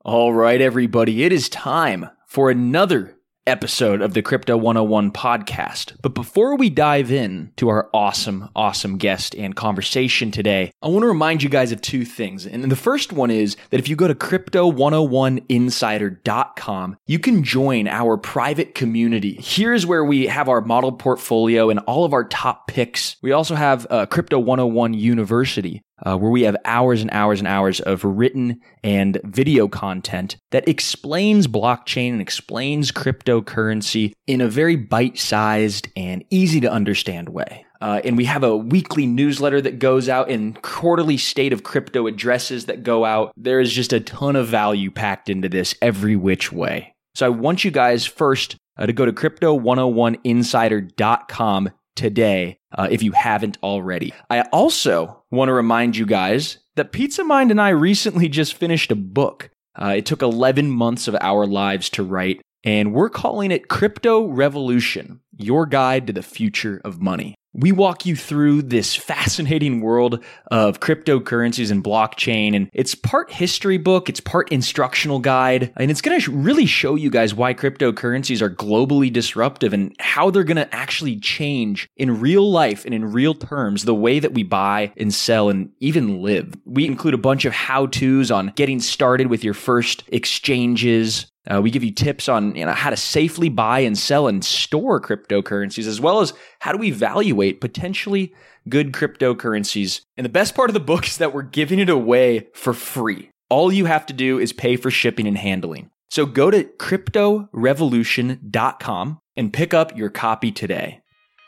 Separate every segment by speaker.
Speaker 1: All right, everybody, it is time for another episode of the Crypto 101 podcast. But before we dive in to our awesome guest and conversation today, I want to remind you guys of two things. And the first one is that if you go to crypto101insider.com, you can join our private community. Here's where we have our model portfolio and all of our top picks. We also have Crypto 101 University, where we have hours and hours and hours of written and video content that explains blockchain and explains cryptocurrency in a very bite-sized and easy to understand way. And we have a weekly newsletter that goes out and quarterly state of crypto addresses that go out. There is just a ton of value packed into this every which way. So I want you guys first to go to crypto101insider.com today, if you haven't already. I also want to remind you guys that Pizza Mind and I recently just finished a book. It took 11 months of our lives to write, and we're calling it Crypto Revolution, Your Guide to the Future of Money. We walk you through this fascinating world of cryptocurrencies and blockchain, and it's part history book, it's part instructional guide, and it's going to really show you guys why cryptocurrencies are globally disruptive and how they're going to actually change in real life and in real terms the way that we buy and sell and even live. We include a bunch of how-tos on getting started with your first exchanges. We give you tips on how to safely buy and sell and store cryptocurrencies, as well as how to evaluate potentially good cryptocurrencies. And the best part of the book is that we're giving it away for free. All you have to do is pay for shipping and handling. So go to cryptorevolution.com and pick up your copy today.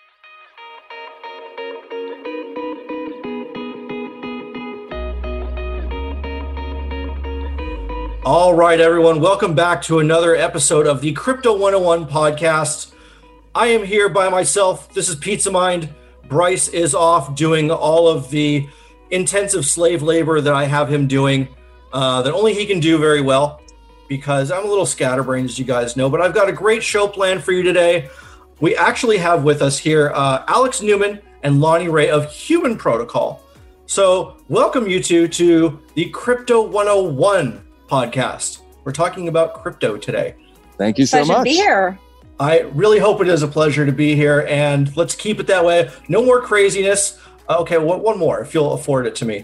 Speaker 2: All right, everyone. Welcome back to another episode of the Crypto 101 podcast. I am here by myself. This is Pizza Mind. Bryce is off doing all of the intensive slave labor that I have him doing, that only he can do very well, because I'm a little scatterbrained, as you guys know. But I've got a great show planned for you today. We actually have with us here Alex Newman and Lonnie Ray of Human Protocol. So welcome you two to the Crypto 101 podcast. We're talking about crypto today.
Speaker 3: Thank you so
Speaker 4: much. Pleasure to be here.
Speaker 2: I really hope it is a pleasure to be here, and let's keep it that way. No more craziness. Okay, one more, if you'll afford it to me.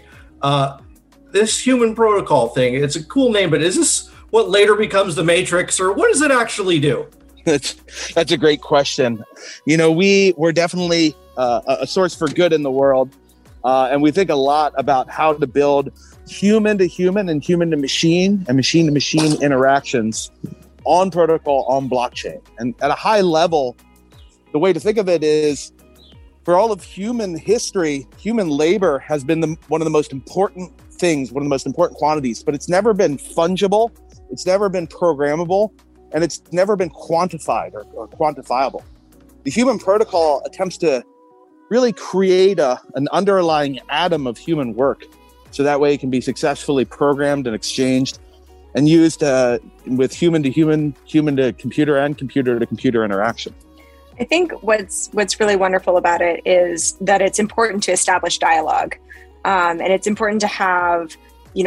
Speaker 2: This Human Protocol thing, it's a cool name, but is this what later becomes the Matrix, or what does it actually do?
Speaker 3: That's a great question. We're definitely a source for good in the world, and we think a lot about how to build human to human and human to machine interactions on protocol, on blockchain. And at a high level, the way to think of it is, for all of human history, human labor has been one of the most important things, one of the most important quantities, but it's never been fungible, it's never been programmable, and it's never been quantified or quantifiable. The Human Protocol attempts to really create an underlying atom of human work, so that way it can be successfully programmed and exchanged and used with human to human, human to computer, and computer to computer interaction.
Speaker 4: I think what's really wonderful about it is that it's important to establish dialogue. And it's important to have,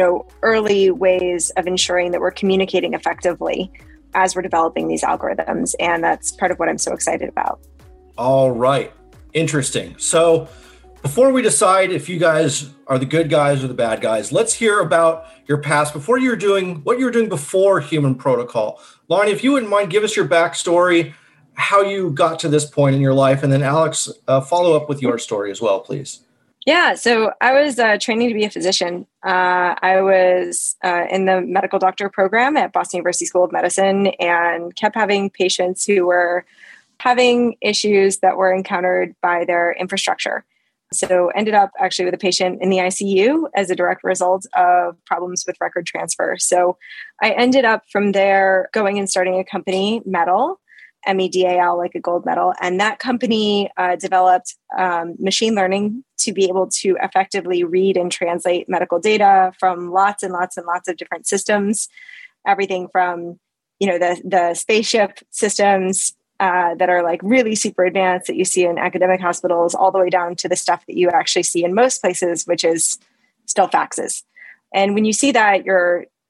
Speaker 4: early ways of ensuring that we're communicating effectively as we're developing these algorithms. And that's part of what I'm so excited about. All
Speaker 2: right. Interesting. So before we decide if you guys are the good guys or the bad guys, let's hear about your past before what you were doing before Human Protocol. Lonnie, if you wouldn't mind, give us your backstory, how you got to this point in your life, and then Alex, follow up with your story as well, please.
Speaker 4: Yeah, so I was training to be a physician. I was in the medical doctor program at Boston University School of Medicine and kept having patients who were having issues that were encountered by their infrastructure. So ended up actually with a patient in the ICU as a direct result of problems with record transfer. So I ended up from there going and starting a company, Medal, MEDAL, like a gold medal. And that company developed machine learning to be able to effectively read and translate medical data from lots and lots and lots of different systems. Everything from, the spaceship systems that are like really super advanced that you see in academic hospitals, all the way down to the stuff that you actually see in most places, which is still faxes. And when you see that, you're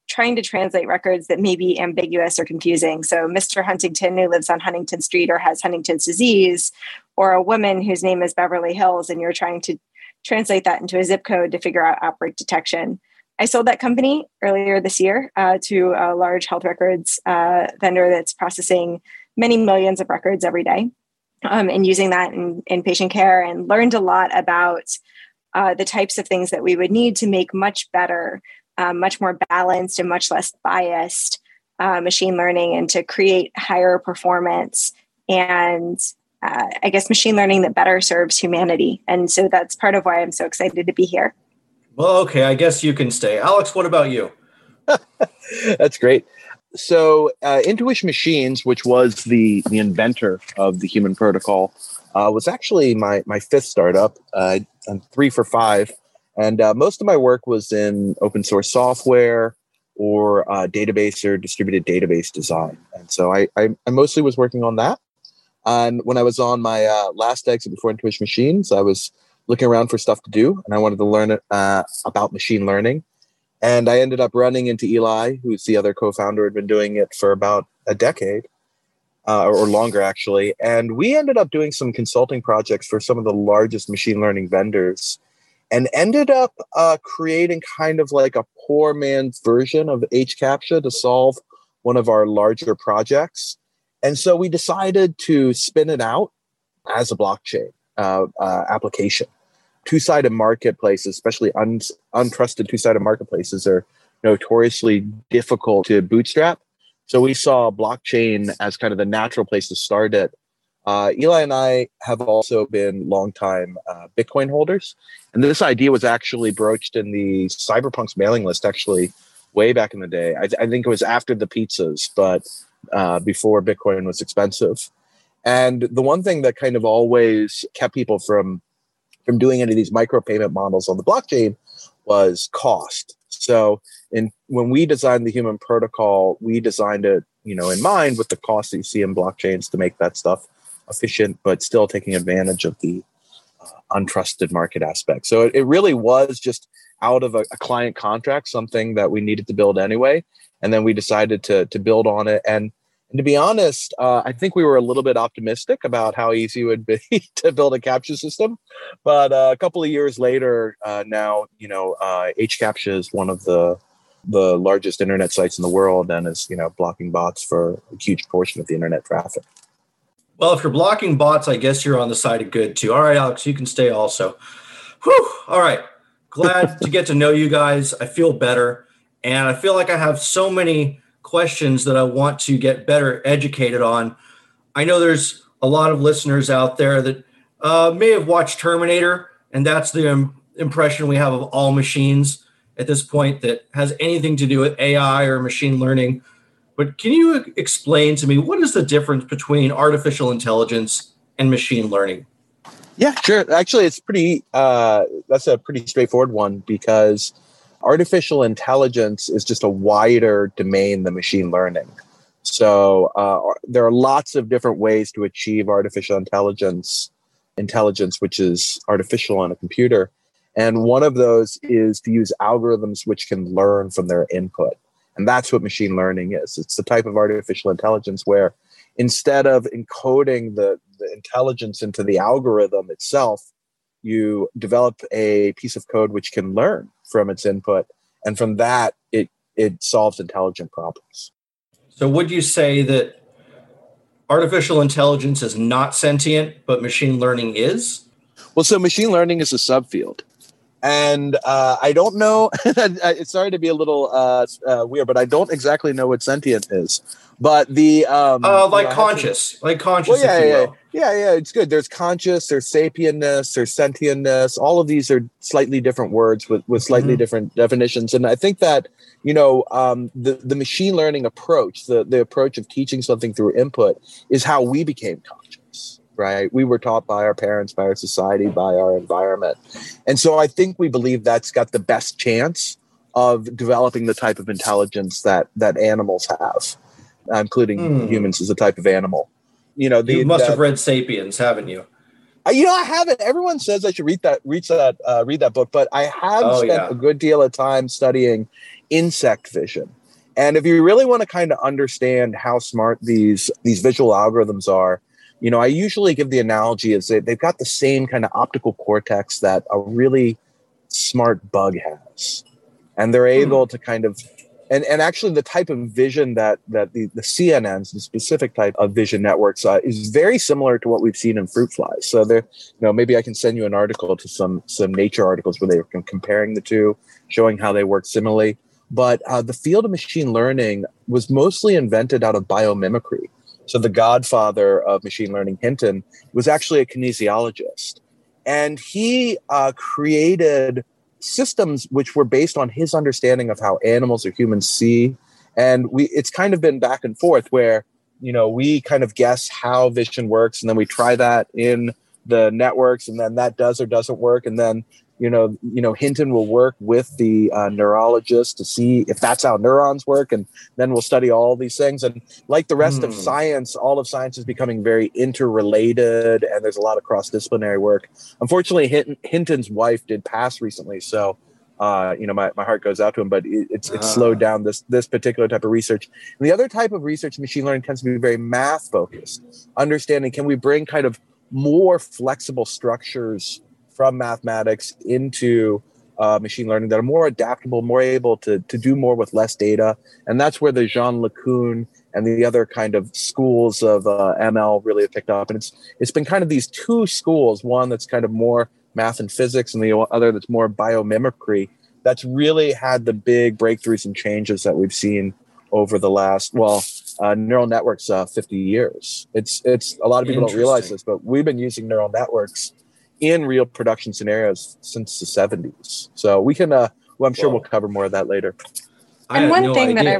Speaker 4: trying to translate records that may be ambiguous or confusing. So Mr. Huntington who lives on Huntington Street or has Huntington's disease, or a woman whose name is Beverly Hills, and you're trying to translate that into a zip code to figure out outbreak detection. I sold that company earlier this year to a large health records vendor that's processing many millions of records every day, and using that in patient care, and learned a lot about the types of things that we would need to make much better, much more balanced and much less biased machine learning, and to create higher performance and I guess machine learning that better serves humanity. And so that's part of why I'm so excited to be here.
Speaker 2: Well, okay, I guess you can stay. Alex, what about you?
Speaker 3: That's great. So Intuition Machines, which was the inventor of the human protocol, was actually my fifth startup. I'm 3 for 5. And most of my work was in open source software or database or distributed database design. And so I mostly was working on that. And when I was on my last exit before Intuition Machines, I was looking around for stuff to do, and I wanted to learn about machine learning. And I ended up running into Eli, who's the other co-founder, had been doing it for about a decade or longer, actually. And we ended up doing some consulting projects for some of the largest machine learning vendors, and ended up creating kind of like a poor man's version of HCAPTCHA to solve one of our larger projects. And so we decided to spin it out as a blockchain application. Two-sided marketplaces, especially untrusted two-sided marketplaces, are notoriously difficult to bootstrap. So we saw blockchain as kind of the natural place to start it. Eli and I have also been longtime Bitcoin holders. And this idea was actually broached in the Cyberpunks mailing list, actually, way back in the day. I think it was after the pizzas, but before Bitcoin was expensive. And the one thing that kind of always kept people from doing any of these micropayment models on the blockchain was cost. So when we designed the human protocol, we designed it, in mind with the cost that you see in blockchains to make that stuff efficient, but still taking advantage of the untrusted market aspect. So it really was just out of a client contract, something that we needed to build anyway. And then we decided to build on it. And to be honest, I think we were a little bit optimistic about how easy it would be to build a CAPTCHA system. But a couple of years later, now, HCAPTCHA is one of the largest internet sites in the world, and is, blocking bots for a huge portion of the internet traffic.
Speaker 2: Well, if you're blocking bots, I guess you're on the side of good too. All right, Alex, you can stay also. Whew. All right. Glad to get to know you guys. I feel better. And I feel like I have so many questions that I want to get better educated on. I know there's a lot of listeners out there that may have watched Terminator, and that's the impression we have of all machines at this point that has anything to do with AI or machine learning. But can you explain to me, what is the difference between artificial intelligence and machine learning?
Speaker 3: Yeah, sure. Actually, it's that's a pretty straightforward one, because artificial intelligence is just a wider domain than machine learning. So there are lots of different ways to achieve artificial intelligence, which is artificial on a computer. And one of those is to use algorithms which can learn from their input. And that's what machine learning is. It's the type of artificial intelligence where instead of encoding the intelligence into the algorithm itself, you develop a piece of code which can learn from its input. And from that, it solves intelligent problems.
Speaker 2: So would you say that artificial intelligence is not sentient, but machine learning is?
Speaker 3: Well, so machine learning is a subfield. And I don't know, it's sorry to be a little weird, but I don't exactly know what sentient is. But the
Speaker 2: conscious, if you will.
Speaker 3: Yeah, it's good. There's conscious, there's sapienness, there's sentientness. All of these are slightly different words with slightly different definitions. And I think that, the machine learning approach, the approach of teaching something through input, is how we became conscious, right? We were taught by our parents, by our society, by our environment. And so I think we believe that's got the best chance of developing the type of intelligence that animals have, including humans as a type of animal. You
Speaker 2: must have read *Sapiens*, haven't you?
Speaker 3: I haven't. Everyone says I should read that book, but I have spent a good deal of time studying insect vision. And if you really want to kind of understand how smart these visual algorithms are, I usually give the analogy is that they've got the same kind of optical cortex that a really smart bug has. And they're able to kind of, and actually the type of vision that the CNNs, the specific type of vision networks, is very similar to what we've seen in fruit flies. So there, maybe I can send you an article to some Nature articles where they were comparing the two, showing how they work similarly. But the field of machine learning was mostly invented out of biomimicry. So the godfather of machine learning, Hinton, was actually a kinesiologist. And he created systems which were based on his understanding of how animals or humans see. And it's kind of been back and forth where, we kind of guess how vision works, and then we try that in the networks, and then that does or doesn't work. And then, Hinton will work with the neurologist to see if that's how neurons work. And then we'll study all these things. And like the rest of science, all of science is becoming very interrelated, and there's a lot of cross-disciplinary work. Unfortunately, Hinton's wife did pass recently. So, my heart goes out to him, but it's slowed down this particular type of research. And the other type of research in machine learning tends to be very math focused, understanding, can we bring kind of more flexible structures from mathematics into machine learning that are more adaptable, more able to do more with less data. And that's where the Jean LeCun and the other kind of schools of ML really have picked up. And it's been kind of these two schools, one that's kind of more math and physics, and the other that's more biomimicry, that's really had the big breakthroughs and changes that we've seen over the last, neural networks, 50 years. It's a lot of people don't realize this, but we've been using neural networks in real production scenarios since the 70s. So we can, I'm sure we'll cover more of that later.
Speaker 4: And one thing that I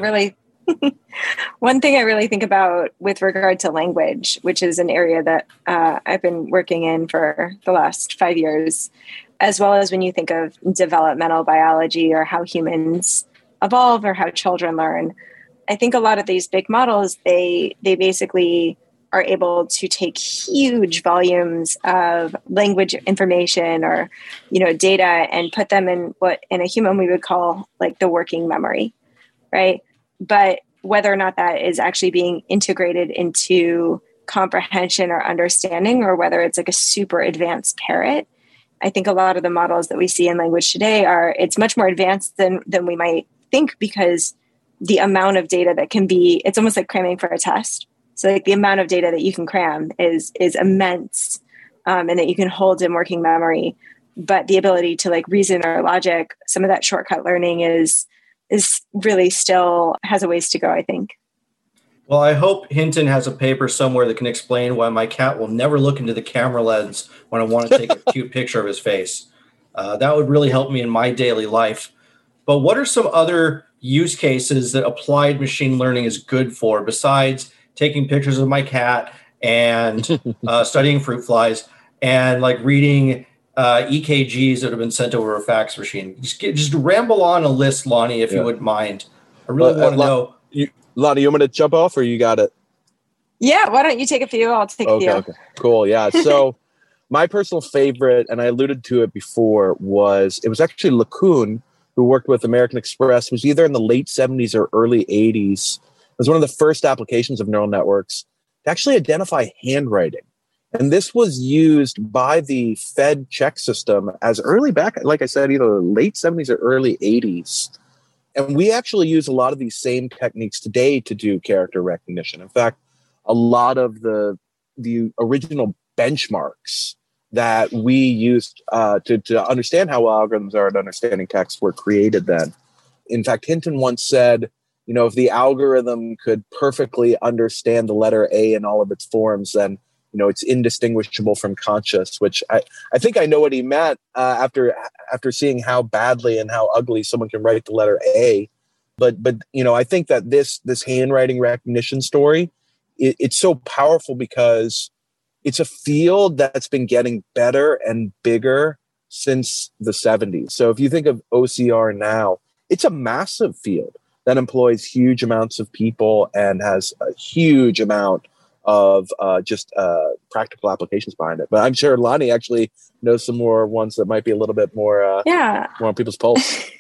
Speaker 4: really think about with regard to language, which is an area that I've been working in for the last 5 years, as well as when you think of developmental biology or how humans evolve or how children learn, I think a lot of these big models, they basically are able to take huge volumes of language information or, data and put them in what in a human we would call like the working memory, right? But whether or not that is actually being integrated into comprehension or understanding, or whether it's like a super advanced parrot, I think a lot of the models that we see in language today it's much more advanced than we might think, because the amount of data that can be, it's almost like cramming for a test. So like the amount of data that you can cram is immense, and that you can hold in working memory. But the ability to like reason or logic, some of that shortcut learning is really still has a ways to go, I think.
Speaker 2: Well, I hope Hinton has a paper somewhere that can explain why my cat will never look into the camera lens when I want to take a cute picture of his face. That would really help me in my daily life. But what are some other use cases that applied machine learning is good for, besides taking pictures of my cat and studying fruit flies and like reading EKGs that have been sent over a fax machine? Just ramble on a list, Lonnie, if you wouldn't mind. I really want to know.
Speaker 3: Lonnie, you want me to jump off, or you got it?
Speaker 4: Yeah, why don't you take a few? I'll take a few.
Speaker 3: Okay, cool. Yeah. So my personal favorite, and I alluded to it before, it was actually LeCun, who worked with American Express. It was either in the late 70s or early 80s. It was one of the first applications of neural networks to actually identify handwriting. And this was used by the Fed check system as early back, like I said, either late 70s or early 80s. And we actually use a lot of these same techniques today to do character recognition. In fact, a lot of the original benchmarks that we used to understand how algorithms are at understanding text were created then. In fact, Hinton once said, if the algorithm could perfectly understand the letter A in all of its forms, then it's indistinguishable from conscious, which I think I know what he meant after seeing how badly and how ugly someone can write the letter A. But I think that this handwriting recognition story, it's so powerful because it's a field that's been getting better and bigger since the 70s. So if you think of OCR now, it's a massive field that employs huge amounts of people and has a huge amount of practical applications behind it. But I'm sure Lonnie actually knows some more ones that might be a little bit more on people's pulse.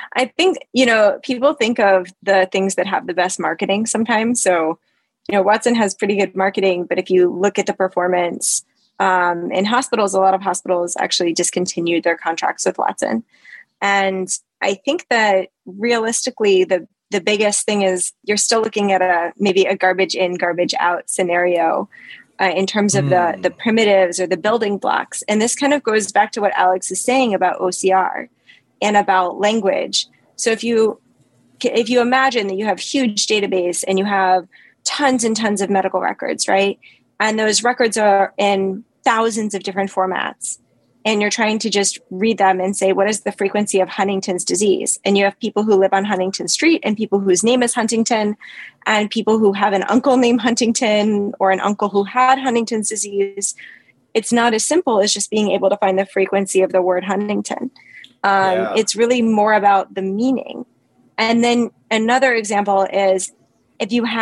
Speaker 4: I think, people think of the things that have the best marketing sometimes. So, Watson has pretty good marketing, but if you look at the performance in hospitals, a lot of hospitals actually discontinued their contracts with Watson. And I think that realistically, the biggest thing is you're still looking at maybe a garbage in, garbage out scenario in terms of the primitives or the building blocks. And this kind of goes back to what Alex is saying about OCR and about language. So if you imagine that you have huge database and you have tons and tons of medical records, right? And those records are in thousands of different formats. And you're trying to just read them and say, what is the frequency of Huntington's disease? And you have people who live on Huntington Street and people whose name is Huntington and people who have an uncle named Huntington or an uncle who had Huntington's disease. It's not as simple as just being able to find the frequency of the word Huntington. It's really more about the meaning. And then another example is if you're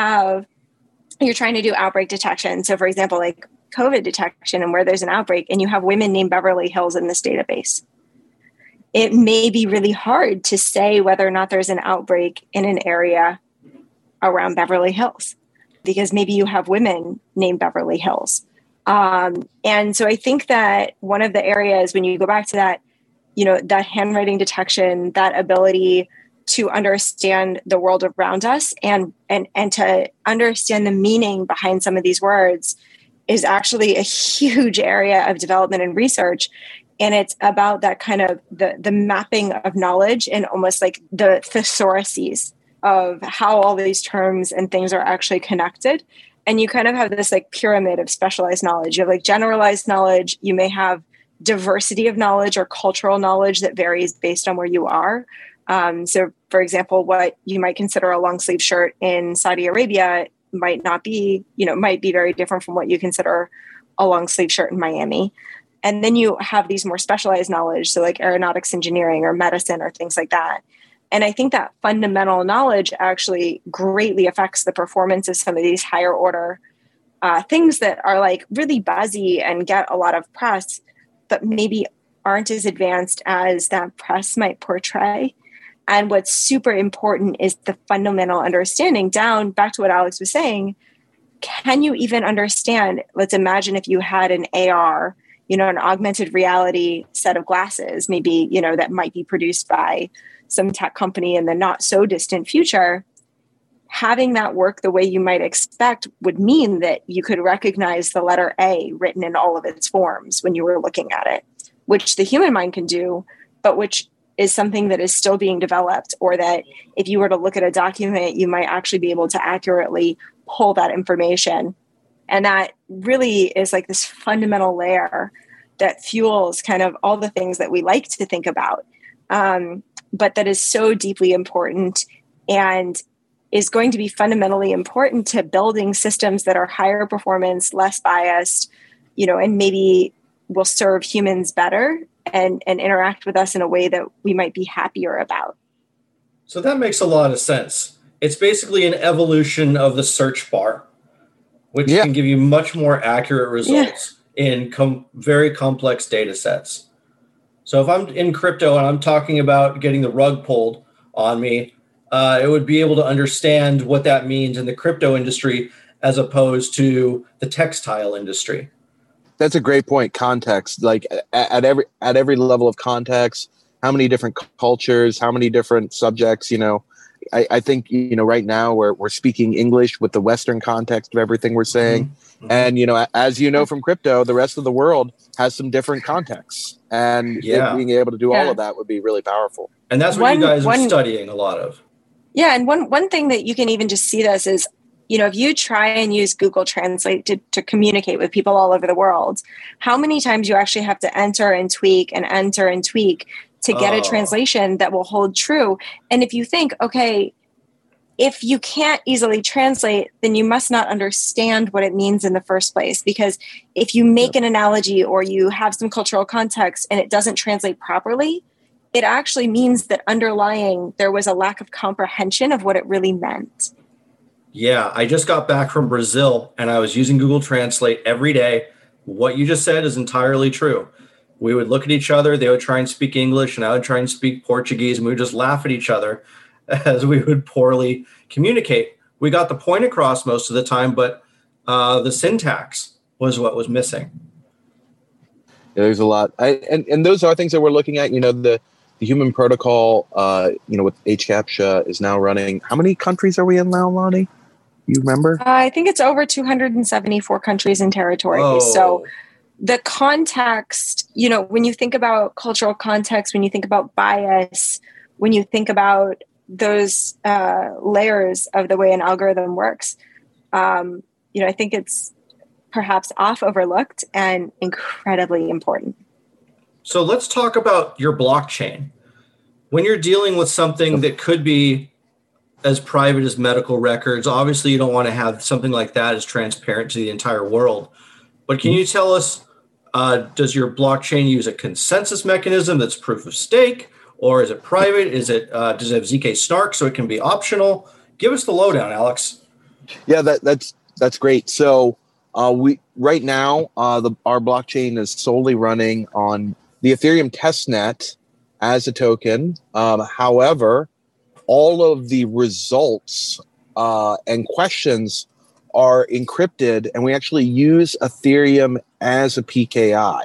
Speaker 4: trying to do outbreak detection. So for example, like COVID detection and where there's an outbreak and you have women named Beverly Hills in this database, it may be really hard to say whether or not there's an outbreak in an area around Beverly Hills because maybe you have women named Beverly Hills. And so I think that one of the areas when you go back to that, that handwriting detection, that ability to understand the world around us and to understand the meaning behind some of these words is actually a huge area of development and research. And it's about that kind of the mapping of knowledge and almost like the thesauruses of how all these terms and things are actually connected. And you kind of have this like pyramid of specialized knowledge. You have like generalized knowledge. You may have diversity of knowledge or cultural knowledge that varies based on where you are. So for example, what you might consider a long sleeve shirt in Saudi Arabia might be very different from what you consider a long sleeve shirt in Miami. And then you have these more specialized knowledge. So like aeronautics engineering or medicine or things like that. And I think that fundamental knowledge actually greatly affects the performance of some of these higher order things that are like really buzzy and get a lot of press, but maybe aren't as advanced as that press might portray. And what's super important is the fundamental understanding down back to what Alex was saying. Can you even understand? Let's imagine if you had an AR, an augmented reality set of glasses, maybe, that might be produced by some tech company in the not so distant future. Having that work the way you might expect would mean that you could recognize the letter A written in all of its forms when you were looking at it, which the human mind can do, but which is something that is still being developed, or that if you were to look at a document, you might actually be able to accurately pull that information. And that really is like this fundamental layer that fuels kind of all the things that we like to think about, but that is so deeply important and is going to be fundamentally important to building systems that are higher performance, less biased, and maybe will serve humans better and interact with us in a way that we might be happier about.
Speaker 2: So that makes a lot of sense. It's basically an evolution of the search bar, which can give you much more accurate results in very complex data sets. So if I'm in crypto and I'm talking about getting the rug pulled on me, it would be able to understand what that means in the crypto industry as opposed to the textile industry.
Speaker 3: That's a great point. Context, like at every level of context, how many different cultures, how many different subjects, I think, right now we're speaking English with the Western context of everything we're saying. Mm-hmm. And, as you know, from crypto, the rest of the world has some different contexts, and being able to do all of that would be really powerful.
Speaker 2: And that's what you guys are studying a lot of.
Speaker 4: Yeah. And one thing that you can even just see this is, if you try and use Google Translate to communicate with people all over the world, how many times you actually have to enter and tweak to get a translation that will hold true. And if you think, okay, if you can't easily translate, then you must not understand what it means in the first place. Because if you make an analogy or you have some cultural context and it doesn't translate properly, it actually means that underlying there was a lack of comprehension of what it really meant.
Speaker 2: Yeah, I just got back from Brazil and I was using Google Translate every day. What you just said is entirely true. we would look at each other, they would try and speak English, and I would try and speak Portuguese, and we would just laugh at each other as we would poorly communicate. We got the point across most of the time, but the syntax was what was missing.
Speaker 3: Yeah, there's a lot. And those are things that we're looking at. The human protocol, with HCAPTCHA is now running. How many countries are we in now, Lonnie? You remember?
Speaker 4: I think it's over 274 countries and territories.
Speaker 2: Whoa.
Speaker 4: So the context, when you think about cultural context, when you think about bias, when you think about those layers of the way an algorithm works, I think it's perhaps overlooked and incredibly important.
Speaker 2: So let's talk about your blockchain. When you're dealing with something that could be as private as medical records, obviously you don't want to have something like that as transparent to the entire world. But can you tell us, does your blockchain use a consensus mechanism that's proof of stake, or is it private? Does it have ZK snark so it can be optional? Give us the lowdown, Alex.
Speaker 3: Yeah, that's great. So we right now our blockchain is solely running on the Ethereum testnet as a token. However, all of the results and questions are encrypted, and we actually use Ethereum as a PKI.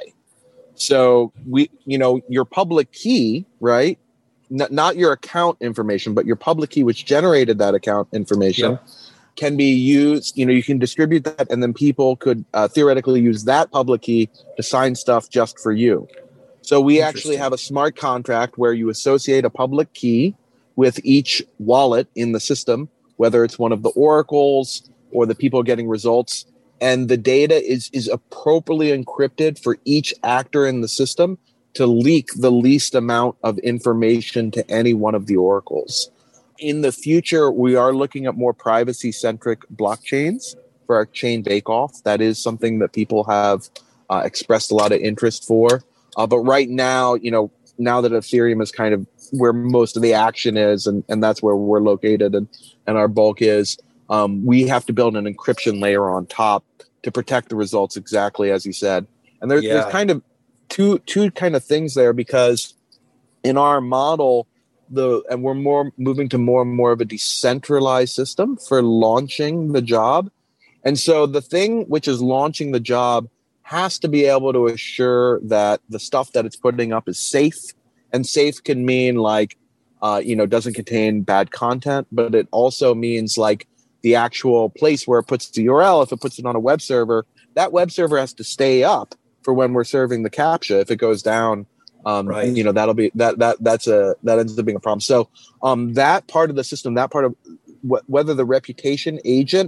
Speaker 3: So your public key, right? Not your account information, but your public key, which generated that account information. Yep. Can be used, you can distribute that, and then people could theoretically use that public key to sign stuff just for you. So we actually have a smart contract where you associate a public key with each wallet in the system, whether it's one of the oracles or the people getting results, and the data is appropriately encrypted for each actor in the system to leak the least amount of information to any one of the oracles. In the future, we are looking at more privacy-centric blockchains for our chain bake-off. That is something that people have expressed a lot of interest for. But right now, now that Ethereum is kind of where most of the action is, and that's where we're located and our bulk is, we have to build an encryption layer on top to protect the results exactly as you said. And there's kind of two kind of things there, because in our model, and we're moving to more and more of a decentralized system for launching the job. And so the thing which is launching the job has to be able to assure that the stuff that it's putting up is safe. And safe can mean doesn't contain bad content, but it also means the actual place where it puts the URL. If it puts it on a web server, that web server has to stay up for when we're serving the CAPTCHA. If it goes down, right. That'll be that ends up being a problem. So that part of the system, that part of whether the reputation agent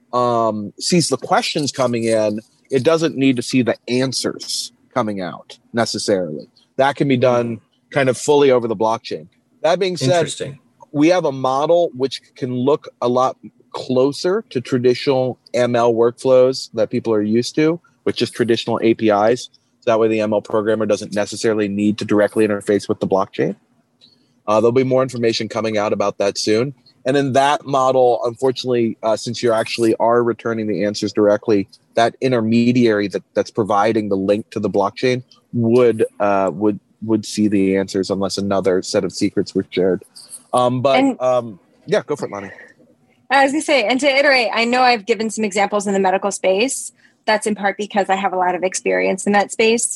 Speaker 3: sees the questions coming in, it doesn't need to see the answers coming out necessarily. That can be done kind of fully over the blockchain. That being said, we have a model which can look a lot closer to traditional ML workflows that people are used to, with just traditional APIs. So that way the ML programmer doesn't necessarily need to directly interface with the blockchain. There'll be more information coming out about that soon. And in that model, unfortunately, since you actually are returning the answers directly, that intermediary that's providing the link to the blockchain would see the answers unless another set of secrets were shared. Go for it, Lonnie.
Speaker 4: I was going to say, and to iterate, I know I've given some examples in the medical space. That's in part because I have a lot of experience in that space.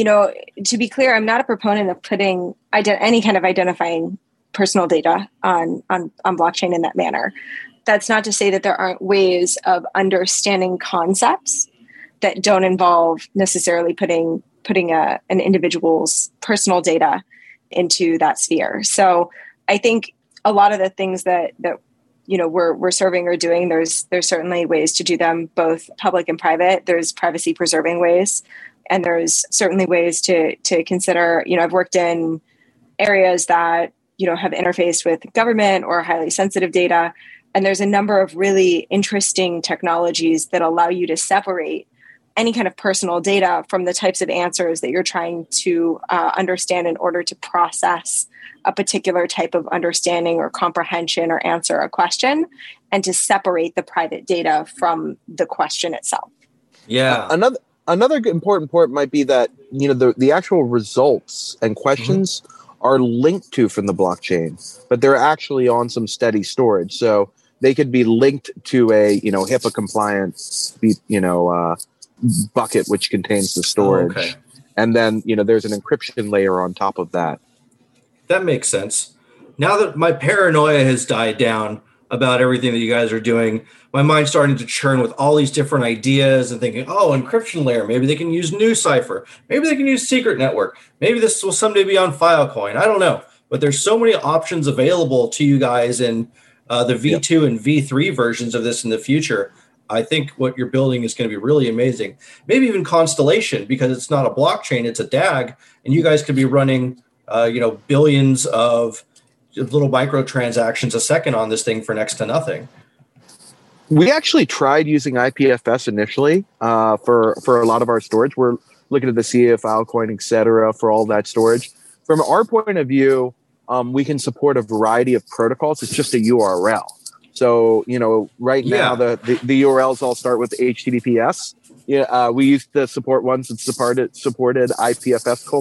Speaker 4: To be clear, I'm not a proponent of putting any kind of identifying personal data on blockchain in that manner. That's not to say that there aren't ways of understanding concepts that don't involve necessarily putting an individual's personal data into that sphere. So I think a lot of the things that we're serving or doing, there's certainly ways to do them both public and private. There's privacy preserving ways, and there's certainly ways to consider. I've worked in areas that have interfaced with government or highly sensitive data, and there's a number of really interesting technologies that allow you to separate any kind of personal data from the types of answers that you're trying to understand in order to process a particular type of understanding or comprehension or answer a question, and to separate the private data from the question itself.
Speaker 2: Yeah.
Speaker 3: Another important point might be that, the actual results and questions are linked to from the blockchain, but they're actually on some steady storage. So they could be linked to a, HIPAA compliant, bucket, which contains the storage.
Speaker 2: Okay.
Speaker 3: And then, there's an encryption layer on top of that.
Speaker 2: That makes sense. Now that my paranoia has died down about everything that you guys are doing, my mind's starting to churn with all these different ideas and thinking, encryption layer. Maybe they can use NuCypher. Maybe they can use Secret Network. Maybe this will someday be on Filecoin. I don't know. But there's so many options available to you guys in the V2 and V3 versions of this in the future. I think what you're building is going to be really amazing. Maybe even Constellation, because it's not a blockchain, it's a DAG, and you guys could be running, billions of little microtransactions a second on this thing for next to nothing.
Speaker 3: We actually tried using IPFS initially for a lot of our storage. We're looking at the CA Filecoin, et cetera, for all that storage. From our point of view, we can support a variety of protocols. It's just a URL. So, right now the URLs all start with HTTPS. We used to support ones that supported IPFS :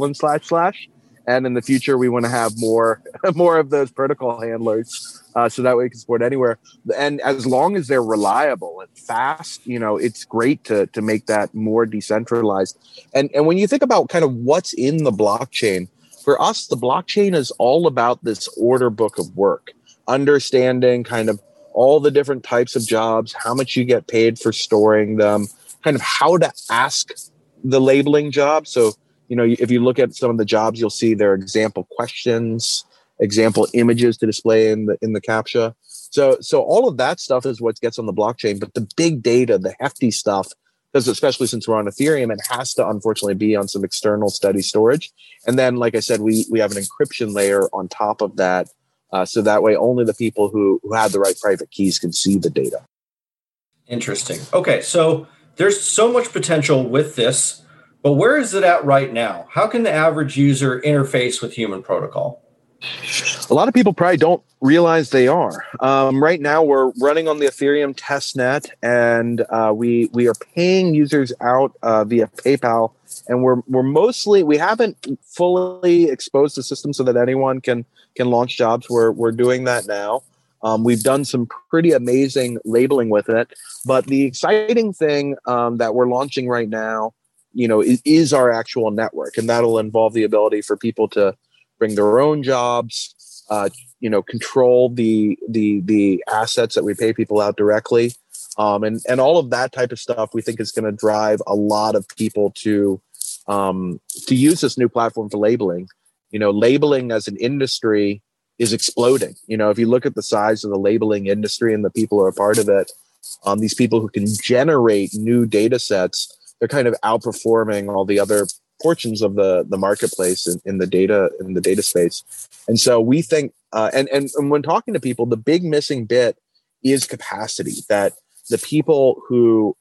Speaker 3: //. And in the future, we want to have more of those protocol handlers, so that way we can support anywhere. And as long as they're reliable and fast, it's great to make that more decentralized. And when you think about kind of what's in the blockchain, for us, the blockchain is all about this order book of work, understanding kind of all the different types of jobs, how much you get paid for storing them, kind of how to ask the labeling job. So, if you look at some of the jobs, you'll see their example questions, example images to display in the CAPTCHA. So all of that stuff is what gets on the blockchain. But the big data, the hefty stuff, because especially since we're on Ethereum, it has to unfortunately be on some external steady storage. And then, like I said, we have an encryption layer on top of that. So that way only the people who have the right private keys can see the data.
Speaker 2: Interesting. Okay, so there's so much potential with this, but where is it at right now? How can the average user interface with Human Protocol?
Speaker 3: A lot of people probably don't realize they are. Right now, we're running on the Ethereum testnet, and we are paying users out via PayPal, and we haven't fully exposed the system so that anyone can launch jobs. We're doing that now. We've done some pretty amazing labeling with it, but the exciting thing that we're launching right now, is our actual network, and that'll involve the ability for people to bring their own jobs, control the assets that we pay people out directly, and all of that type of stuff. We think is going to drive a lot of people to use this new platform for labeling. Labeling as an industry is exploding. If you look at the size of the labeling industry and the people who are a part of it, these people who can generate new data sets, they're kind of outperforming all the other portions of the marketplace in the data space. And so we think, and when talking to people, the big missing bit is capacity, that the people who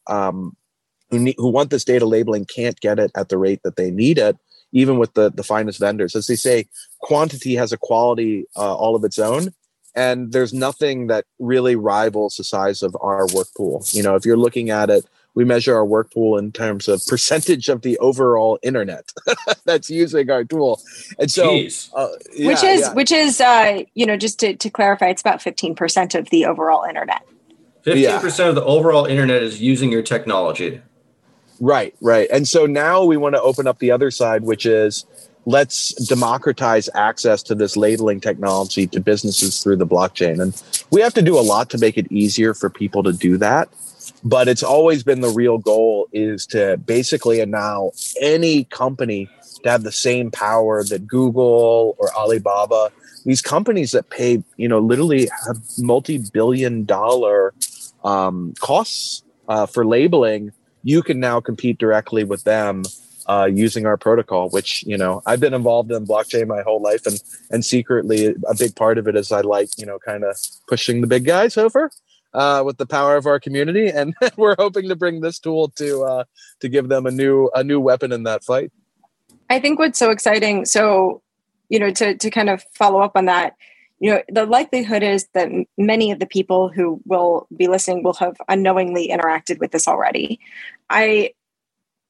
Speaker 3: want this data labeling can't get it at the rate that they need it, even with the finest vendors. As they say, quantity has a quality all of its own, and there's nothing that really rivals the size of our work pool. If you're looking at it, we measure our work pool in terms of percentage of the overall internet that's using our tool. And so,
Speaker 4: which is just to clarify, it's about 15% of the overall internet.
Speaker 2: 15% of the overall internet is using your technology.
Speaker 3: Right. And so now we want to open up the other side, which is let's democratize access to this labeling technology to businesses through the blockchain. And we have to do a lot to make it easier for people to do that. But it's always been the real goal is to basically allow any company to have the same power that Google or Alibaba, these companies that pay, literally have multi-billion-dollar costs for labeling. You can now compete directly with them using our protocol, which, I've been involved in blockchain my whole life. And secretly, a big part of it is I like, kind of pushing the big guys over with the power of our community. And we're hoping to bring this tool to give them a new weapon in that fight.
Speaker 4: I think what's so exciting, so, to kind of follow up on that, the likelihood is that many of the people who will be listening will have unknowingly interacted with this already.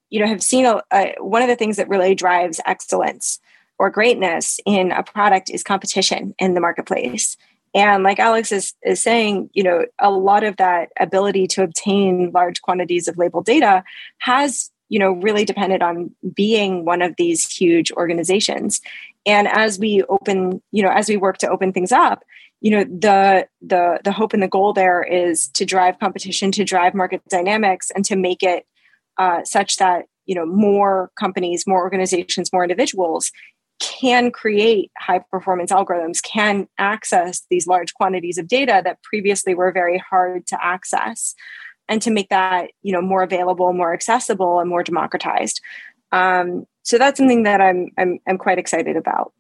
Speaker 4: have seen one of the things that really drives excellence or greatness in a product is competition in the marketplace. And like Alex is saying, a lot of that ability to obtain large quantities of labeled data has, really depended on being one of these huge organizations. And as we work to open things up, the hope and the goal there is to drive competition, to drive market dynamics, and to make it such that, more companies, more organizations, more individuals can create high performance algorithms, can access these large quantities of data that previously were very hard to access, and to make that, more available, more accessible, and more democratized. So that's something that I'm quite excited about.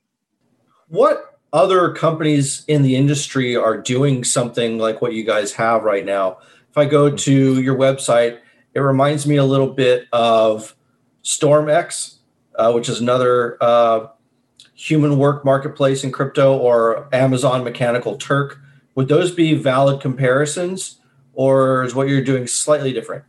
Speaker 2: What other companies in the industry are doing something like what you guys have right now? If I go to your website, it reminds me a little bit of StormX, which is another human work marketplace in crypto, or Amazon Mechanical Turk. Would those be valid comparisons, or is what you're doing slightly different?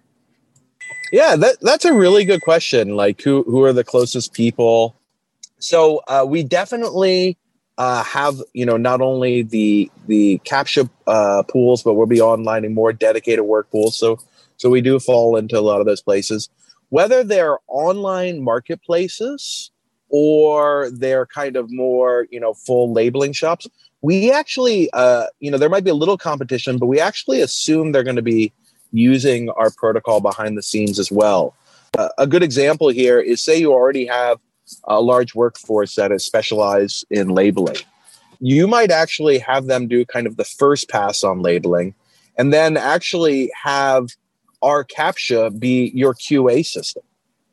Speaker 3: Yeah, that's a really good question. Like, who are the closest people? So we definitely have, not only the CAPTCHA pools, but we'll be onlining more dedicated work pools. So we do fall into a lot of those places, whether they're online marketplaces or they're kind of more, full labeling shops. We actually, there might be a little competition, but we actually assume they're going to be using our protocol behind the scenes as well. A good example here is, say you already have a large workforce that is specialized in labeling. You might actually have them do kind of the first pass on labeling, and then actually have our CAPTCHA be your QA system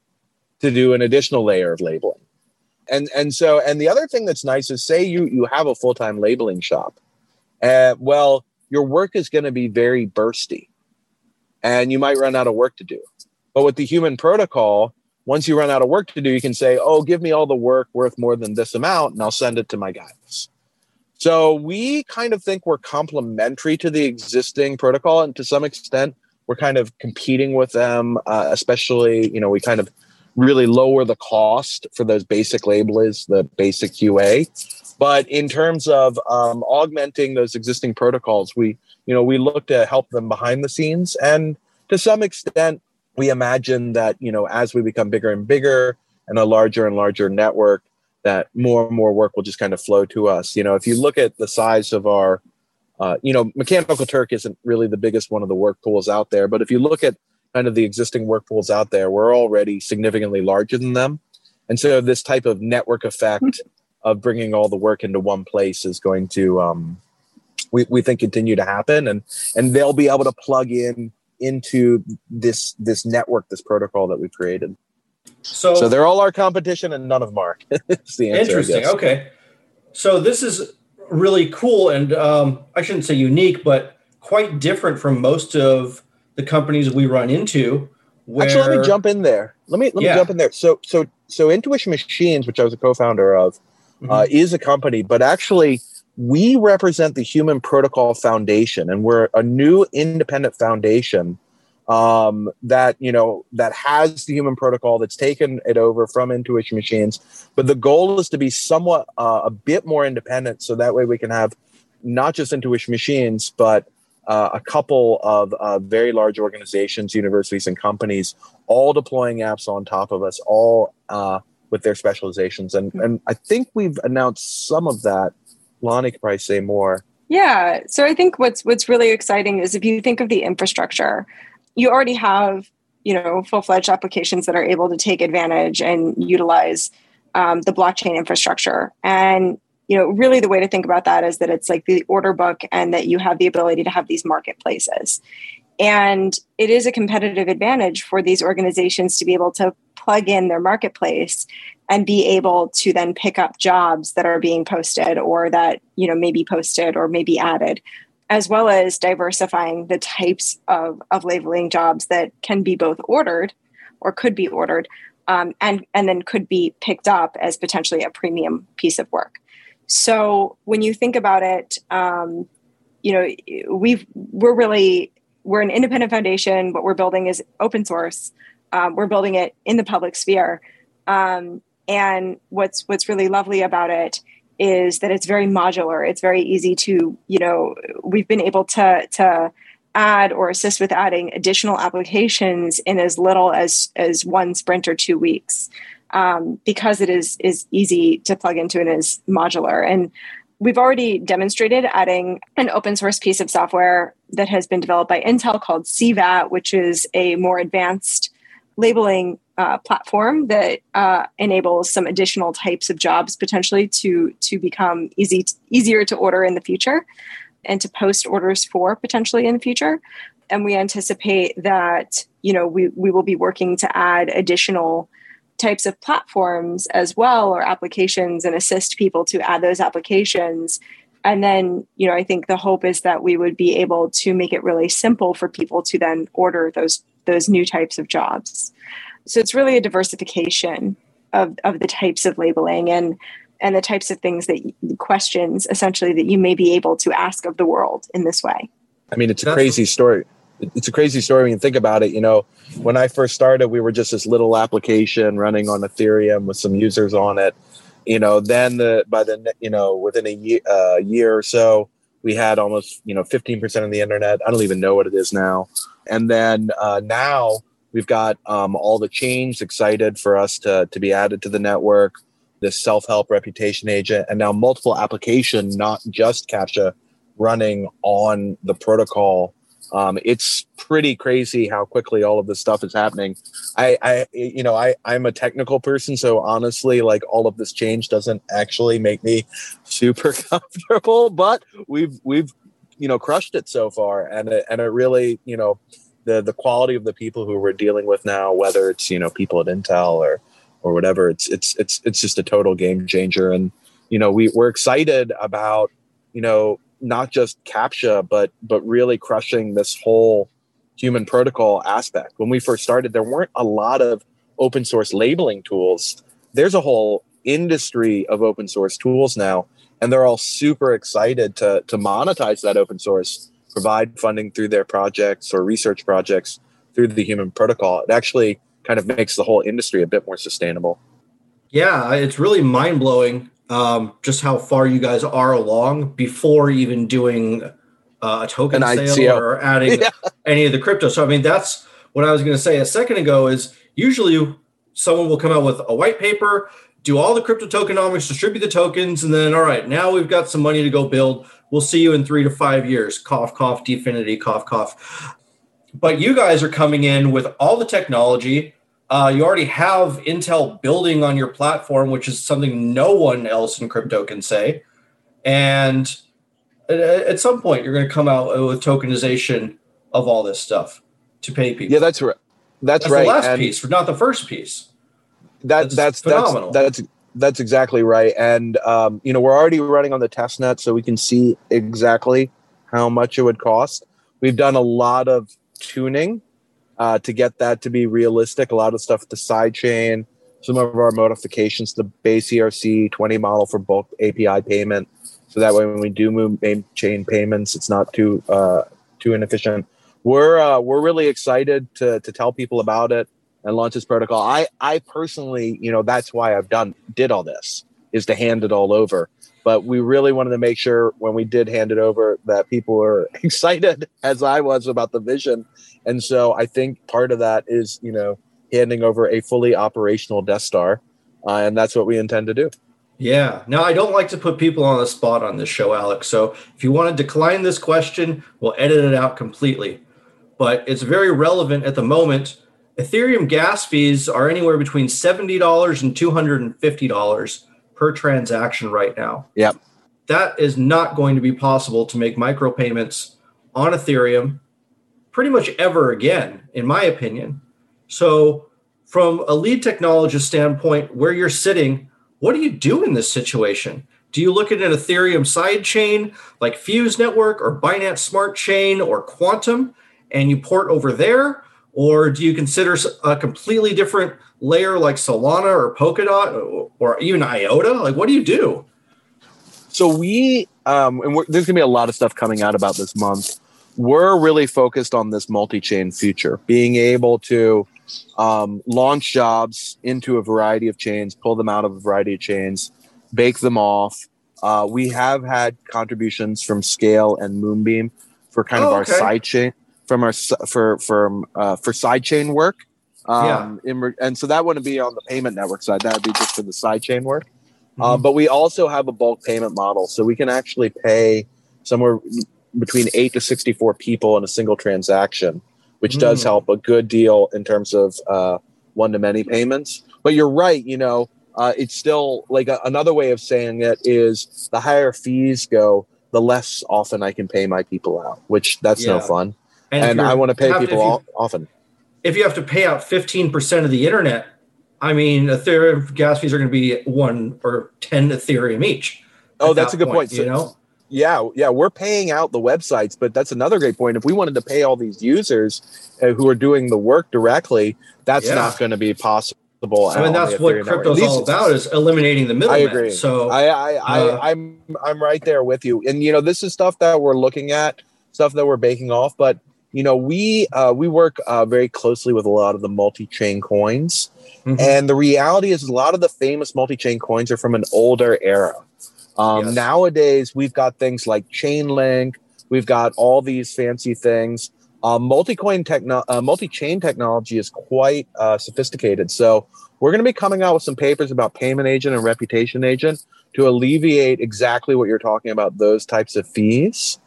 Speaker 3: to do an additional layer of labeling. And the other thing that's nice is, say you have a full-time labeling shop. Well, your work is going to be very bursty, and you might run out of work to do. But with the human protocol, once you run out of work to do, you can say, oh, give me all the work worth more than this amount, and I'll send it to my guys. So we kind of think we're complementary to the existing protocol, and to some extent, we're kind of competing with them, especially, we kind of really lower the cost for those basic labelers, the basic QA. But in terms of augmenting those existing protocols, we look to help them behind the scenes. And to some extent, we imagine that, as we become bigger and bigger and a larger and larger network, that more and more work will just kind of flow to us. If you look at the size of our, Mechanical Turk isn't really the biggest one of the work pools out there. But if you look at kind of the existing work pools out there, we're already significantly larger than them. And so this type of network effect of bringing all the work into one place is going to, we think, continue to happen. And they'll be able to plug into this network, this protocol that we've created. So they're all our competition and none of them are. It's the answer.
Speaker 2: Interesting. Okay. So this is really cool, and I shouldn't say unique, but quite different from most of the companies we run into.
Speaker 3: Actually, let me jump in there. Let me jump in there. So Intuition Machines, which I was a co-founder of, is a company, but actually we represent the Human Protocol Foundation, and we're a new independent foundation that has the Human Protocol, that's taken it over from Intuition Machines. But the goal is to be somewhat a bit more independent, so that way we can have not just Intuition Machines, but a couple of very large organizations, universities, and companies all deploying apps on top of us, all with their specializations. And I think we've announced some of that. Lonnie could probably say more.
Speaker 4: Yeah. So I think what's really exciting is, if you think of the infrastructure, you already have, full-fledged applications that are able to take advantage and utilize the blockchain infrastructure. And really the way to think about that is that it's like the order book, and that you have the ability to have these marketplaces. And it is a competitive advantage for these organizations to be able to plug in their marketplace and be able to then pick up jobs that are being posted, or that, may be posted or may be added, as well as diversifying the types of labeling jobs that can be both ordered or could be ordered, and then could be picked up as potentially a premium piece of work. So when you think about it, we're an independent foundation. What we're building is open source. we're building it in the public sphere. And what's really lovely about it is that it's very modular. It's very easy to, we've been able to add or assist with adding additional applications in as little as 1 sprint or 2 weeks, because it is easy to plug into and is modular. And we've already demonstrated adding an open source piece of software that has been developed by Intel called CVAT, which is a more advanced labeling platform that enables some additional types of jobs potentially to become easier to order in the future and to post orders for potentially in the future. And we anticipate that, we will be working to add additional types of platforms as well, or applications, and assist people to add those applications. And then, I think the hope is that we would be able to make it really simple for people to then order those new types of jobs. So it's really a diversification of the types of labeling and the types of things questions essentially that you may be able to ask of the world in this way.
Speaker 3: I mean, it's a crazy story. It's a crazy story when you think about it. When I first started, we were just this little application running on Ethereum with some users on it. Then within a year or so, we had almost 15% of the internet. I don't even know what it is now. And then now we've got all the chains excited for us to be added to the network, this self-help reputation agent, and now multiple applications, not just CAPTCHA, running on the protocol. It's pretty crazy how quickly all of this stuff is happening. I'm a technical person, so honestly, like, all of this change doesn't actually make me super comfortable, but we've crushed it so far, and it really, the quality of the people who we're dealing with now, whether it's people at Intel or whatever, it's just a total game changer. And we're excited about not just CAPTCHA, but really crushing this whole human protocol aspect. When we first started, there weren't a lot of open source labeling tools. There's a whole industry of open source tools now, and they're all super excited to monetize that open source, provide funding through their projects or research projects through the human protocol. It actually kind of makes the whole industry a bit more sustainable.
Speaker 2: Yeah, it's really mind-blowing just how far you guys are along before even doing a token sale or adding any of the crypto. So, I mean, that's what I was going to say a second ago is usually someone will come out with a white paper, do all the crypto tokenomics, distribute the tokens, and then, all right, now we've got some money to go build. We'll see you in 3 to 5 years. Cough, cough, Dfinity, cough, cough. But you guys are coming in with all the technology. You already have Intel building on your platform, which is something no one else in crypto can say. And at some point, you're going to come out with tokenization of all this stuff to pay people.
Speaker 3: Yeah, that's right. That's right.
Speaker 2: The last piece, not the first piece.
Speaker 3: That's phenomenal. That's exactly right. And we're already running on the testnet, so we can see exactly how much it would cost. We've done a lot of tuning to get that to be realistic. A lot of stuff with the sidechain, some of our modifications, the base ERC20 model for bulk API payment, so that way when we do move main chain payments, it's not too inefficient. We're really excited to tell people about it and launch this protocol. I personally, that's why did all this, is to hand it all over. But we really wanted to make sure when we did hand it over that people were excited, as I was, about the vision. And so I think part of that is, handing over a fully operational Death Star. And that's what we intend to do.
Speaker 2: Yeah. Now, I don't like to put people on the spot on this show, Alex. So if you want to decline this question, we'll edit it out completely. But it's very relevant at the moment. Ethereum gas fees are anywhere between $70 and $250 per transaction right now.
Speaker 3: Yep.
Speaker 2: That is not going to be possible to make micropayments on Ethereum pretty much ever again, in my opinion. So from a lead technologist standpoint, where you're sitting, what do you do in this situation? Do you look at an Ethereum sidechain like Fuse Network or Binance Smart Chain or Quantum and you port over there? Or do you consider a completely different layer like Solana or Polkadot or even IOTA? Like, what do you do?
Speaker 3: So there's going to be a lot of stuff coming out about this month. we're really focused on this multi-chain future, being able to launch jobs into a variety of chains, pull them out of a variety of chains, bake them off. We have had contributions from Scale and Moonbeam for kind of our side chain, from our for sidechain work. And so that wouldn't be on the payment network side. That would be just for the sidechain work. But we also have a bulk payment model, so we can actually pay somewhere between 8 to 64 people in a single transaction, which does help a good deal in terms of one-to-many payments. But you're right, it's still like another way of saying it is the higher fees go, the less often I can pay my people out, which that's no fun. And I want to pay people often.
Speaker 2: If you have to pay out 15% of the internet, I mean, Ethereum gas fees are going to be 1 or 10 Ethereum each.
Speaker 3: Oh, that's a good point. So, Yeah, we're paying out the websites, but that's another great point. If we wanted to pay all these users who are doing the work directly, that's not going to be possible.
Speaker 2: I mean, that's what crypto is all about, is eliminating the middleman.
Speaker 3: I agree.
Speaker 2: So
Speaker 3: I'm right there with you. And this is stuff that we're looking at, stuff that we're baking off. But we work very closely with a lot of the multi-chain coins, and the reality is a lot of the famous multi-chain coins are from an older era. Nowadays, we've got things like Chainlink. We've got all these fancy things. Multi-chain technology is quite sophisticated. So we're going to be coming out with some papers about payment agent and reputation agent to alleviate exactly what you're talking about, those types of fees.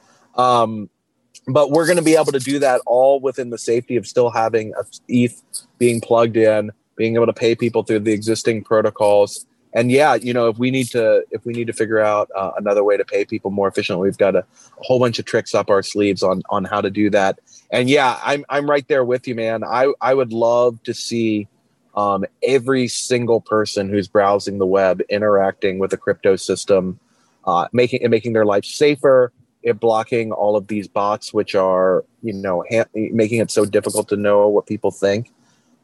Speaker 3: But we're going to be able to do that all within the safety of still having a ETH being plugged in, being able to pay people through the existing protocols. And if we need to figure out another way to pay people more efficiently, we've got a whole bunch of tricks up our sleeves on how to do that. And I'm right there with you, man. I would love to see every single person who's browsing the web interacting with the crypto system, making their life safer, blocking all of these bots, which are making it so difficult to know what people think.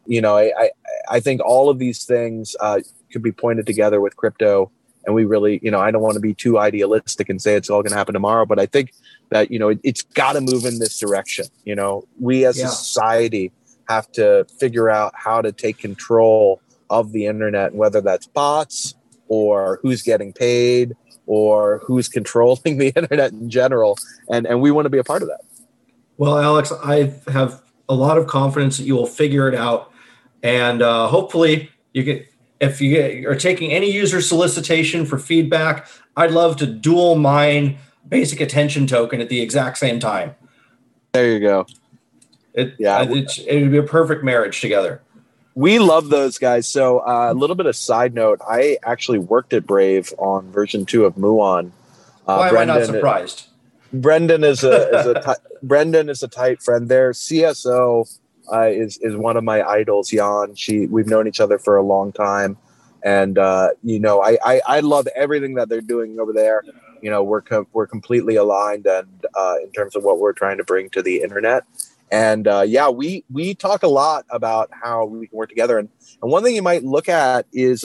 Speaker 3: I think all of these things could be pointed together with crypto. And we really, I don't want to be too idealistic and say it's all going to happen tomorrow, but I think that, it's got to move in this direction. We as a society have to figure out how to take control of the internet, whether that's bots or who's getting paid or who's controlling the internet in general. And we want to be a part of that.
Speaker 2: Well, Alex, I have a lot of confidence that you will figure it out. And hopefully you can, if you are taking any user solicitation for feedback, I'd love to dual mine Basic Attention Token at the exact same time.
Speaker 3: There you go.
Speaker 2: It would be a perfect marriage together.
Speaker 3: We love those guys. So a little bit of side note, I actually worked at Brave on version 2 of Muon.
Speaker 2: Why am I not surprised?
Speaker 3: Brendan is Brendan is a tight friend. Their CSO is one of my idols, Jan. We've known each other for a long time, and I love everything that they're doing over there. We're completely aligned, and in terms of what we're trying to bring to the internet. And we talk a lot about how we can work together. And one thing you might look at is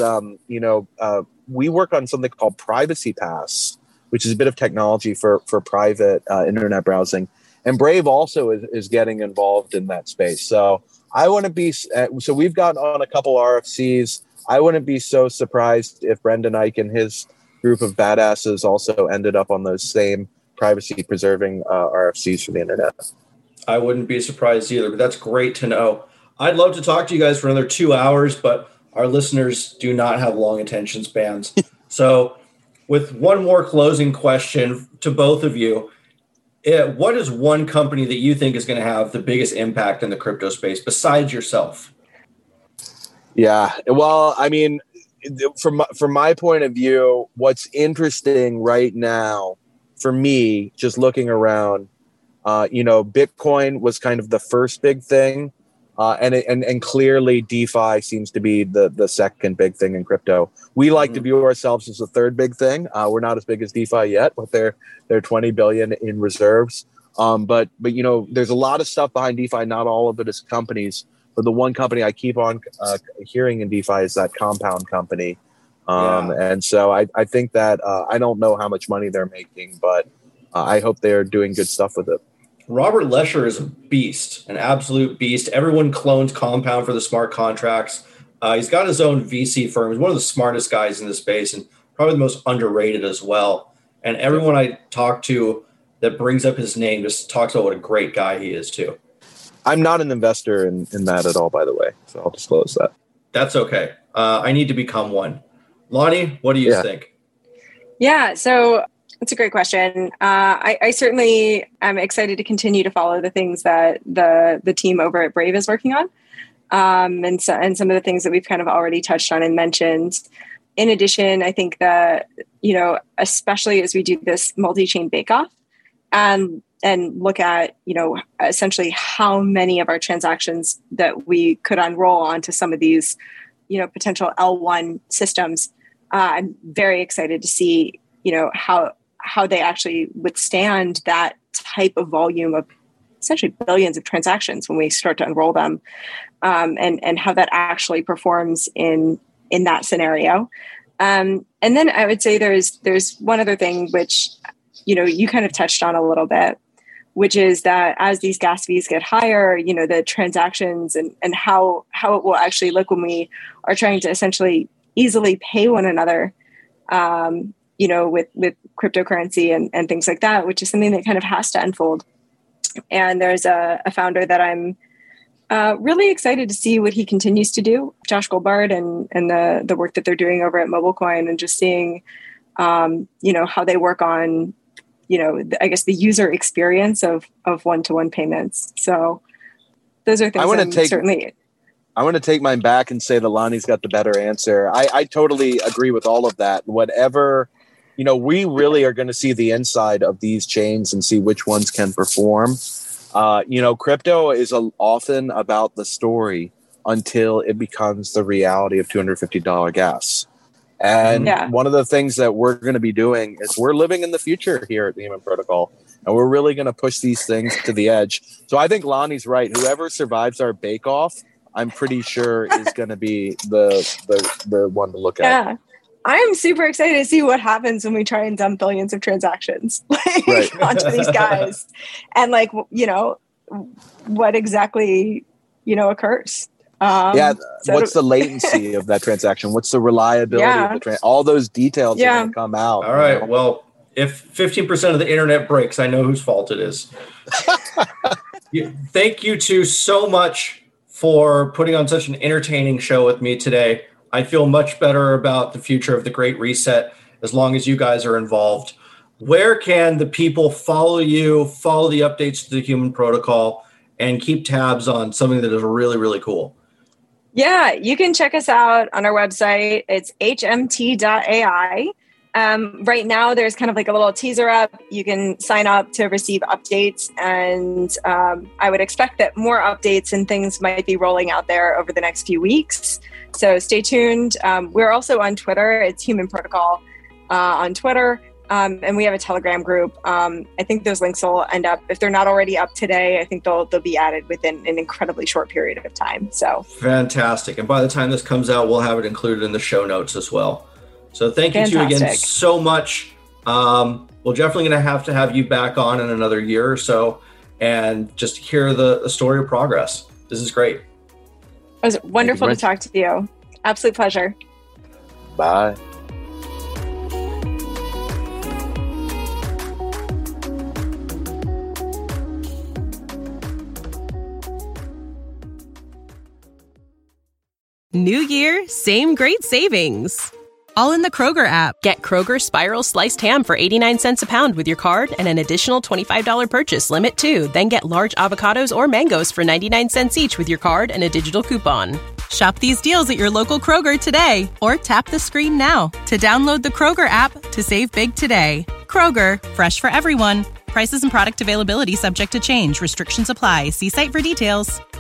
Speaker 3: we work on something called Privacy Pass, which is a bit of technology for private internet browsing. And Brave also is getting involved in that space. So I wouldn't be. So we've got on a couple RFCs. I wouldn't be so surprised if Brendan Ike and his group of badasses also ended up on those same privacy preserving RFCs for the internet.
Speaker 2: I wouldn't be surprised either, but that's great to know. I'd love to talk to you guys for another 2 hours, but our listeners do not have long attention spans. So with one more closing question to both of you, what is one company that you think is going to have the biggest impact in the crypto space besides yourself?
Speaker 3: Yeah, well, I mean, from my point of view, what's interesting right now for me, just looking around, Bitcoin was kind of the first big thing, and clearly DeFi seems to be the second big thing in crypto. We like to view ourselves as the third big thing. We're not as big as DeFi yet, with their 20 billion in reserves. But there's a lot of stuff behind DeFi. Not all of it is companies, but the one company I keep on hearing in DeFi is that Compound company. And so I think that I don't know how much money they're making, but I hope they're doing good stuff with it.
Speaker 2: Robert Lesher is a beast, an absolute beast. Everyone clones Compound for the smart contracts. He's got his own VC firm. He's one of the smartest guys in the space and probably the most underrated as well. And everyone I talk to that brings up his name just talks about what a great guy he is too.
Speaker 3: I'm not an investor in that at all, by the way. So I'll disclose that.
Speaker 2: That's okay. I need to become one. Lonnie, what do you think?
Speaker 4: Yeah, so it's a great question. I certainly am excited to continue to follow the things that the team over at Brave is working on. And some of the things that we've kind of already touched on and mentioned. In addition, I think that, especially as we do this multi-chain bake-off and look at, essentially how many of our transactions that we could unroll onto some of these, potential L1 systems, I'm very excited to see, how they actually withstand that type of volume of essentially billions of transactions when we start to unroll them, and how that actually performs in that scenario. And then I would say there's one other thing which, you kind of touched on a little bit, which is that as these gas fees get higher, the transactions and how it will actually look when we are trying to essentially easily pay one another, with cryptocurrency and things like that, which is something that kind of has to unfold. And there's a founder that I'm really excited to see what he continues to do, Josh Goldbard, and the work that they're doing over at MobileCoin, and just seeing, how they work on, I guess the user experience of one-to-one payments. So those are things
Speaker 3: I want to take mine back and say that Lonnie's got the better answer. I totally agree with all of that. Whatever, we really are going to see the inside of these chains and see which ones can perform. Crypto is often about the story until it becomes the reality of $250 gas. And one of the things that we're going to be doing is we're living in the future here at the Human Protocol, and we're really going to push these things to the edge. So I think Lonnie's right. Whoever survives our bake-off, I'm pretty sure is going to be the one to look at.
Speaker 4: Yeah. I'm super excited to see what happens when we try and dump billions of transactions onto these guys, and what exactly occurs.
Speaker 3: What's the latency of that transaction? What's the reliability of the transaction? All those details are going to come out.
Speaker 2: All right. Well, if 15% of the internet breaks, I know whose fault it is. Thank you two so much for putting on such an entertaining show with me today. I feel much better about the future of the Great Reset as long as you guys are involved. Where can the people follow you, follow the updates to the Human Protocol, and keep tabs on something that is really, really cool?
Speaker 4: Yeah, you can check us out on our website. It's hmt.ai. Right now, there's kind of like a little teaser up. You can sign up to receive updates, and I would expect that more updates and things might be rolling out there over the next few weeks. So stay tuned. We're also on Twitter. It's Human Protocol on Twitter. And we have a Telegram group. I think those links will end up, if they're not already up today, I think they'll be added within an incredibly short period of time. So
Speaker 2: fantastic. And by the time this comes out, we'll have it included in the show notes as well. So thank you two again so much. We're definitely going to have you back on in another year or so and just hear the story of progress. This is great.
Speaker 4: It was wonderful to talk to you. Absolute pleasure.
Speaker 3: Bye.
Speaker 5: New year, same great savings. All in the Kroger app. Get Kroger Spiral Sliced Ham for 89 cents a pound with your card and an additional $25 purchase limit too. Then get large avocados or mangoes for 99 cents each with your card and a digital coupon. Shop these deals at your local Kroger today or tap the screen now to download the Kroger app to save big today. Kroger, fresh for everyone. Prices and product availability subject to change. Restrictions apply. See site for details.